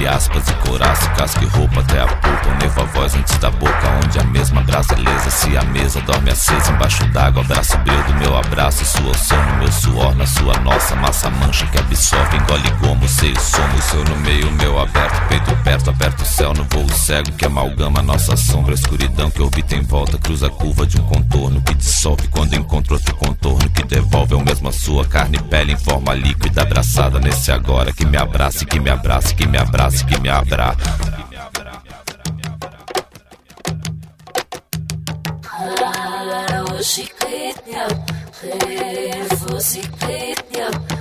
entre aspas e coraça, casca e roupa até a polpa, unevo a voz antes da boca, onde a mesma brasileira se a mesa dorme acesa embaixo d'água, abraço o breu do meu abraço, sua sono, meu suor na sua nossa, massa mancha que absorve, engole gomo, seio somo, o seu no meio, meu aberto, peito perto, aperta o céu no voo cego que amalgama nossa sombra, a escuridão que orbita em volta, cruza a curva de um contorno que dissolve quando encontra outro contorno que devolve ao mesmo a sua carne e pele em forma líquida, abraçada nesse agora, que me abrace, que me abrace, que me abrace, que me abrace. وشي قيتني غير فوسي قيتني